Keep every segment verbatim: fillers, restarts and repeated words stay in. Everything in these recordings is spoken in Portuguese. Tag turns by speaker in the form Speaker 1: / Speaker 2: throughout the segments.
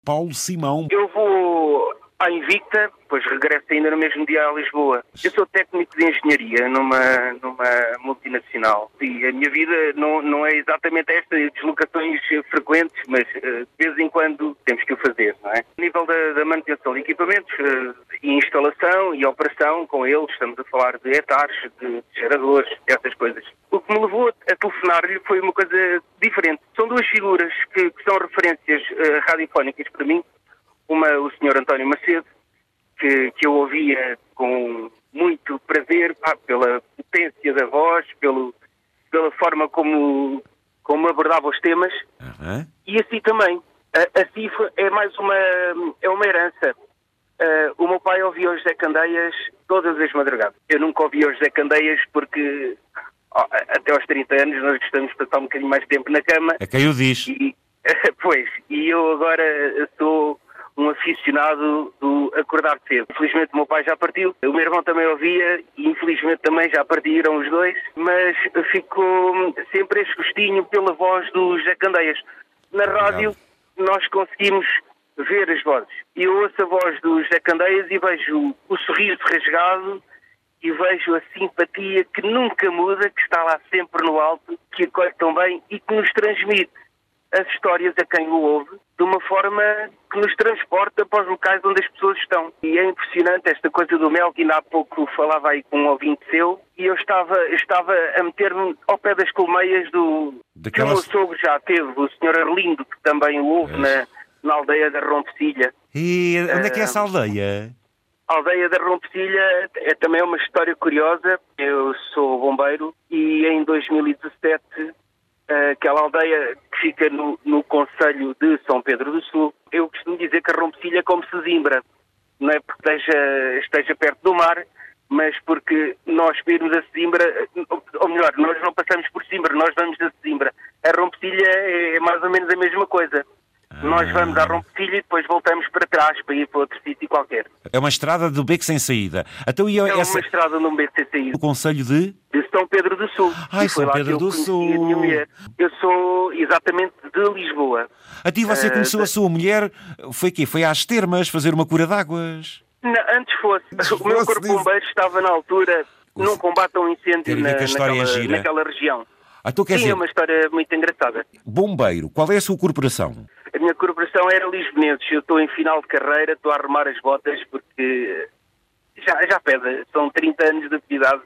Speaker 1: Paulo Simão.
Speaker 2: Eu vou à Invicta, depois regresso ainda no mesmo dia a Lisboa. Eu sou técnico de engenharia numa, numa multinacional. E a minha vida não, não é exatamente esta, deslocações frequentes, mas uh, de vez em quando temos que o fazer, não é? A nível da, da manutenção de equipamentos, uh, e instalação e operação com eles, estamos a falar de hectares, de, de geradores, essas coisas. O que me levou a telefonar-lhe foi uma coisa diferente. São duas figuras que, que são referências uh, radiofónicas para mim. Uma, o senhor António Macedo, que, que eu ouvia com muito prazer, pá, pela potência da voz, pelo, pela forma como, como abordava os temas.
Speaker 1: Uhum.
Speaker 2: E assim também. A, assim foi, é mais uma, é uma herança. Uh, o meu pai ouvia o José Candeias todas as madrugadas. Eu nunca ouvia o José Candeias porque oh, até aos trinta anos nós gostamos de passar um bocadinho mais tempo na cama.
Speaker 1: É quem o diz.
Speaker 2: E, pois, e eu agora sou um aficionado do acordar cedo. Infelizmente o meu pai já partiu, o meu irmão também ouvia e infelizmente também já partiram os dois, mas ficou sempre esse gostinho pela voz do José Candeias. Na rádio nós conseguimos ver as vozes. E eu ouço a voz do José Candeias e vejo o sorriso rasgado e vejo a simpatia que nunca muda, que está lá sempre no alto, que acolhe tão bem e que nos transmite as histórias a quem o ouve de uma forma que nos transporta para os locais onde as pessoas estão. E é impressionante esta coisa do mel, que ainda há pouco falava aí com um ouvinte seu, e eu estava, eu estava a meter-me ao pé das colmeias do
Speaker 1: Daquelas...
Speaker 2: que o meu sogro já teve, o senhor Arlindo, que também o ouve na, na aldeia da Rompecilha.
Speaker 1: E onde é que é essa aldeia?
Speaker 2: A aldeia da Rompecilha é também uma história curiosa. Eu sou bombeiro e em dois mil e dezassete, aquela aldeia que fica no, no concelho de São Pedro do Sul, eu costumo dizer que a Rompecilha é como Sesimbra. Não é porque esteja, esteja perto do mar, mas porque nós virmos a Sesimbra, ou melhor, nós não passamos por Sesimbra, nós vamos a Sesimbra. A Rompecilha é, é mais ou menos a mesma coisa. Ah. Nós vamos à Rompecilha e depois voltamos para trás para ir para outro sítio qualquer.
Speaker 1: É uma estrada do beco sem saída. Então, e
Speaker 2: é
Speaker 1: essa...
Speaker 2: uma estrada de um beco sem saída.
Speaker 1: O concelho de?
Speaker 2: De São Pedro do Sul.
Speaker 1: Ai,
Speaker 2: e foi
Speaker 1: São
Speaker 2: lá
Speaker 1: Pedro
Speaker 2: que eu
Speaker 1: do
Speaker 2: conheci
Speaker 1: Sul.
Speaker 2: A minha mulher. Eu sou exatamente de Lisboa.
Speaker 1: A ti você
Speaker 2: Uh,
Speaker 1: conheceu
Speaker 2: de...
Speaker 1: a sua mulher, foi quê? Foi às termas fazer uma cura d'águas?
Speaker 2: Não, antes fosse.
Speaker 1: Antes
Speaker 2: o meu
Speaker 1: fosse
Speaker 2: corpo
Speaker 1: disso.
Speaker 2: bombeiro estava na altura num combate a um incêndio
Speaker 1: Quero ver
Speaker 2: na,
Speaker 1: que a história é
Speaker 2: naquela,
Speaker 1: gira.
Speaker 2: naquela região.
Speaker 1: Ah, então, quer
Speaker 2: Sim,
Speaker 1: dizer,
Speaker 2: é uma história muito engraçada.
Speaker 1: bombeiro, qual é a sua corporação?
Speaker 2: A minha corporação era Lisbonenses. Eu estou em final de carreira, estou a arrumar as botas porque já, já pesa. São trinta anos de atividade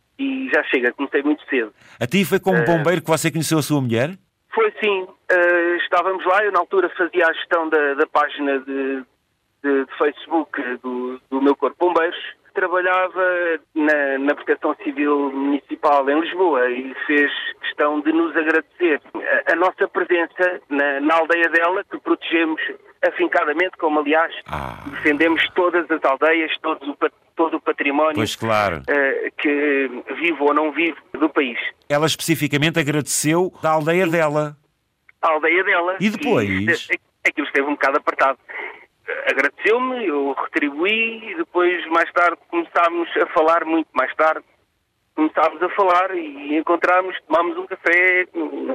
Speaker 2: e já chega. Comecei muito cedo.
Speaker 1: A ti foi como
Speaker 2: Uh,
Speaker 1: bombeiro que você conheceu a sua mulher?
Speaker 2: Foi sim. Uh, estávamos lá. Eu na altura fazia a gestão da, da página de, de, de Facebook do, do meu corpo de bombeiros. Trabalhava na, na Proteção Civil Municipal em Lisboa e fez questão de nos agradecer a, a nossa presença na, na aldeia dela, que protegemos afincadamente, como aliás
Speaker 1: Ah.
Speaker 2: defendemos todas as aldeias, todo o, todo o património
Speaker 1: Pois claro.
Speaker 2: uh, que vive ou não vive do país.
Speaker 1: Ela especificamente agradeceu da aldeia dela.
Speaker 2: A aldeia dela.
Speaker 1: E depois?
Speaker 2: E aquilo esteve um bocado apertado. Agradeceu-me, eu retribuí e depois, mais tarde, começámos a falar, muito mais tarde, começámos a falar e encontramos, tomámos um café,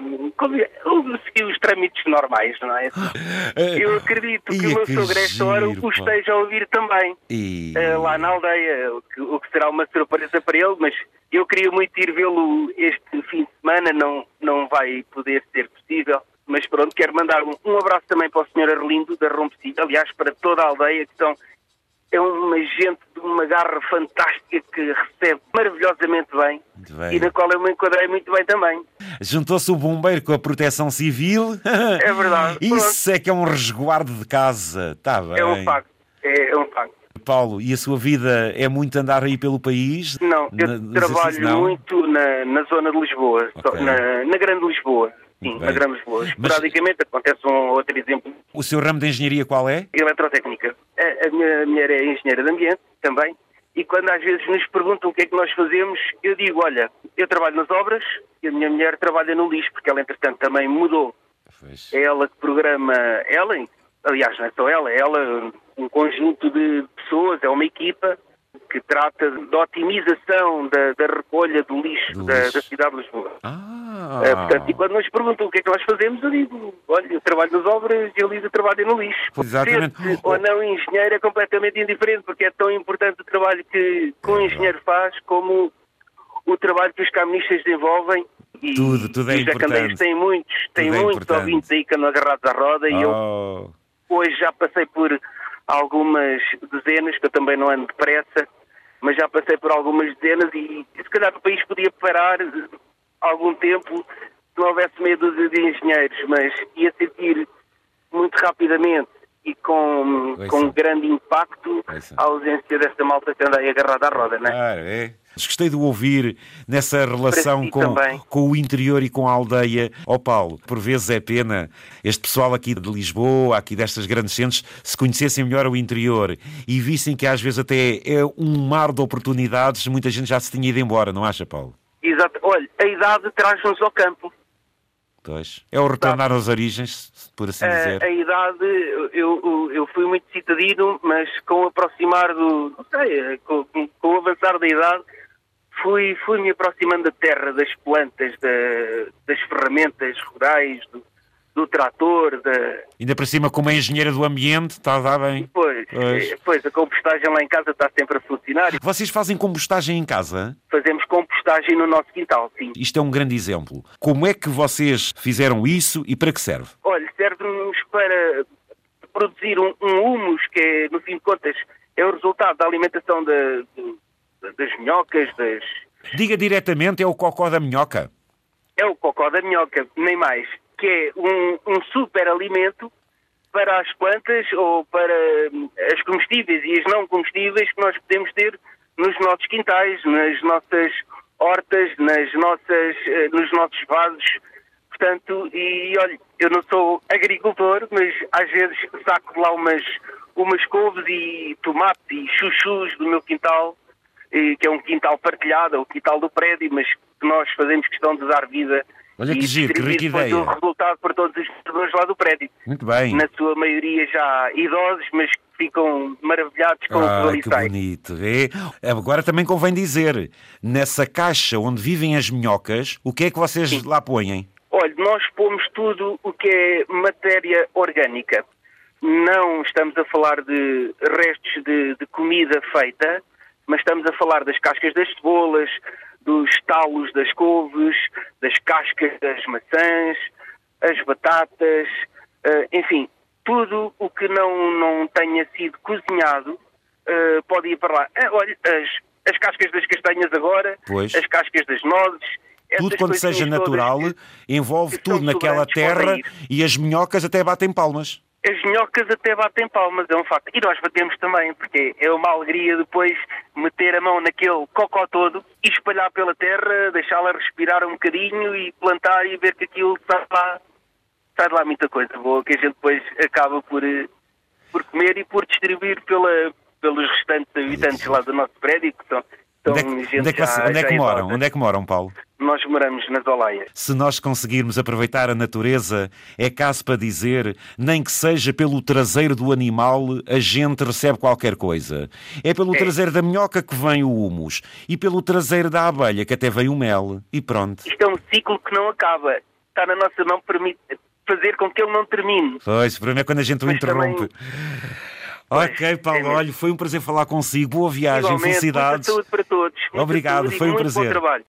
Speaker 2: segui os trâmites normais, não é? Eu acredito que o meu sogro, esta hora, o esteja a ouvir também,
Speaker 1: E...
Speaker 2: lá na aldeia, o que, o que será uma surpresa para ele, mas eu queria muito ir vê-lo este fim de semana, não, não vai poder ser possível. Mas pronto, quero mandar um, um abraço também para o senhor Arlindo da Rompecilha, aliás, para toda a aldeia, que são, é uma gente de uma garra fantástica que recebe maravilhosamente bem,
Speaker 1: bem.
Speaker 2: E na qual eu me enquadrei muito bem também.
Speaker 1: Juntou-se o bombeiro com a Proteção Civil.
Speaker 2: É verdade.
Speaker 1: Isso pronto. É que é um resguardo de casa. Está bem.
Speaker 2: É um facto. É, é um facto.
Speaker 1: Paulo, e a sua vida é muito andar aí pelo país?
Speaker 2: Não, eu
Speaker 1: na,
Speaker 2: trabalho
Speaker 1: não?
Speaker 2: muito na, na zona de Lisboa, okay. na, na Grande Lisboa. Sim, na Grande Lisboa. Esporadicamente Mas... acontece um outro exemplo.
Speaker 1: O seu ramo de engenharia qual é?
Speaker 2: Eletrotécnica. A, a minha mulher é engenheira de ambiente também. E quando às vezes nos perguntam o que é que nós fazemos, eu digo, olha, eu trabalho nas obras e a minha mulher trabalha no lixo, porque ela entretanto também mudou. Pois. É ela que programa, ela, aliás não é só ela, é ela, um conjunto de pessoas, é uma equipa que trata da otimização da, da recolha do lixo,
Speaker 1: Do
Speaker 2: da,
Speaker 1: lixo.
Speaker 2: da cidade de Lisboa.
Speaker 1: Ah,
Speaker 2: Uh, portanto, e quando nos perguntam o que é que nós fazemos, eu digo, olha, eu trabalho nas obras e a Elisa trabalha no lixo.
Speaker 1: Pois, exatamente.
Speaker 2: Ser ou não engenheiro é completamente indiferente, porque é tão importante o trabalho que, que um engenheiro faz como o trabalho que os caministas desenvolvem. E,
Speaker 1: Tudo, tudo é
Speaker 2: e os jacandeiros
Speaker 1: importante.
Speaker 2: têm muitos, têm
Speaker 1: Tudo é
Speaker 2: muitos
Speaker 1: importante.
Speaker 2: ouvintes aí que andam agarrados à roda e eu
Speaker 1: oh.
Speaker 2: hoje já passei por algumas dezenas, que eu também não ando depressa, mas já passei por algumas dezenas e se calhar o país podia parar algum tempo se não houvesse meia dúzia de engenheiros, mas ia sentir muito rapidamente e com,
Speaker 1: Pois
Speaker 2: com
Speaker 1: é.
Speaker 2: grande impacto
Speaker 1: Pois é.
Speaker 2: a ausência desta malta que anda aí agarrada à roda, não é?
Speaker 1: Claro, é. Gostei de o ouvir nessa relação
Speaker 2: Para si
Speaker 1: com,
Speaker 2: também.
Speaker 1: com o interior e com a aldeia. Ó Paulo, por vezes é pena este pessoal aqui de Lisboa, aqui destas grandes centros, se conhecessem melhor o interior e vissem que às vezes até é um mar de oportunidades, muita gente já se tinha ido embora, não acha, Paulo?
Speaker 2: Exato. Olha, a idade traz-nos ao campo.
Speaker 1: Pois. É o retornar às origens, por assim
Speaker 2: A,
Speaker 1: dizer.
Speaker 2: a idade, eu, eu, eu fui muito citadino, mas com o aproximar do, não sei, com, com o avançar da idade, fui, fui me aproximando da terra, das plantas, da, das ferramentas rurais, do, do trator, da...
Speaker 1: Ainda para cima, como é engenheira do ambiente, está a dar bem.
Speaker 2: Pois,
Speaker 1: Pois.
Speaker 2: eh, pois, a compostagem lá em casa está sempre a funcionar.
Speaker 1: Vocês fazem compostagem em casa?
Speaker 2: Fazemos compostagem no nosso quintal, sim.
Speaker 1: Isto é um grande exemplo. Como é que vocês fizeram isso e para que serve?
Speaker 2: Olha, serve-nos para produzir um, um humus que, é, no fim de contas, é o resultado da alimentação da, do- das minhocas, das...
Speaker 1: Diga diretamente, é o cocó da minhoca.
Speaker 2: é o cocó da minhoca, nem mais, que é um, um super alimento para as plantas ou para hum, as comestíveis e as não comestíveis que nós podemos ter nos nossos quintais, nas nossas hortas, nas nossas, eh, nos nossos vasos. Portanto, e olha, eu não sou agricultor, mas às vezes saco lá umas, umas couves e tomates e chuchus do meu quintal, eh, que é um quintal partilhado, é o quintal do prédio, mas que nós fazemos questão de dar vida.
Speaker 1: Olha que
Speaker 2: e
Speaker 1: giro, que
Speaker 2: distribuir
Speaker 1: rica
Speaker 2: depois
Speaker 1: ideia.
Speaker 2: o resultado para todos os moradores lá do prédio.
Speaker 1: Muito bem.
Speaker 2: Na sua maioria já idosos, mas que ficam maravilhados com o que
Speaker 1: Ah,
Speaker 2: ali
Speaker 1: que
Speaker 2: sai.
Speaker 1: bonito. É. Agora também convém dizer, nessa caixa onde vivem as minhocas, o que é que vocês
Speaker 2: Sim.
Speaker 1: lá põem?
Speaker 2: Olha, nós pomos tudo o que é matéria orgânica. Não estamos a falar de restos de, de comida feita, mas estamos a falar das cascas das cebolas, dos talos das couves, das cascas das maçãs, as batatas, eh, enfim, tudo o que não, não tenha sido cozinhado eh, pode ir para lá. Eh, olha, as, as cascas das castanhas agora,
Speaker 1: Pois.
Speaker 2: as cascas das nozes...
Speaker 1: Tudo
Speaker 2: essas
Speaker 1: quando seja
Speaker 2: coisinhas todas
Speaker 1: natural,
Speaker 2: que-
Speaker 1: envolve
Speaker 2: que são
Speaker 1: tudo naquela
Speaker 2: sobrantes,
Speaker 1: terra
Speaker 2: podem ir.
Speaker 1: e as minhocas até batem palmas.
Speaker 2: As minhocas até batem palmas, é um facto. E nós batemos também, porque é uma alegria depois meter a mão naquele cocó todo e espalhar pela terra, deixá-la respirar um bocadinho e plantar e ver que aquilo sai lá, sai de lá muita coisa boa, que a gente depois acaba por, eh, por comer e por distribuir pela, pelos restantes habitantes lá do nosso prédio, que são, são
Speaker 1: Onde é que,
Speaker 2: gente
Speaker 1: onde é que,
Speaker 2: já,
Speaker 1: onde é
Speaker 2: já
Speaker 1: que moram?
Speaker 2: idosa.
Speaker 1: Onde é que moram, Paulo?
Speaker 2: Nós moramos nas Olaias.
Speaker 1: Se nós conseguirmos aproveitar a natureza, é caso para dizer, nem que seja pelo traseiro do animal, a gente recebe qualquer coisa. É pelo
Speaker 2: É.
Speaker 1: traseiro da minhoca que vem o humus e pelo traseiro da abelha que até vem o mel. E pronto.
Speaker 2: Isto é um ciclo que não acaba. Está na nossa mão permite fazer com que ele não termine.
Speaker 1: Pois, para mim é quando a gente o
Speaker 2: Mas
Speaker 1: interrompe. Ok,
Speaker 2: Pois,
Speaker 1: Paulo,
Speaker 2: é mesmo.
Speaker 1: olha, foi um prazer falar consigo. Boa viagem,
Speaker 2: Igualmente, muita
Speaker 1: felicidades.
Speaker 2: saúde para todos. Muita
Speaker 1: Obrigado,
Speaker 2: saúde e
Speaker 1: foi um
Speaker 2: muito bom
Speaker 1: prazer.
Speaker 2: trabalho.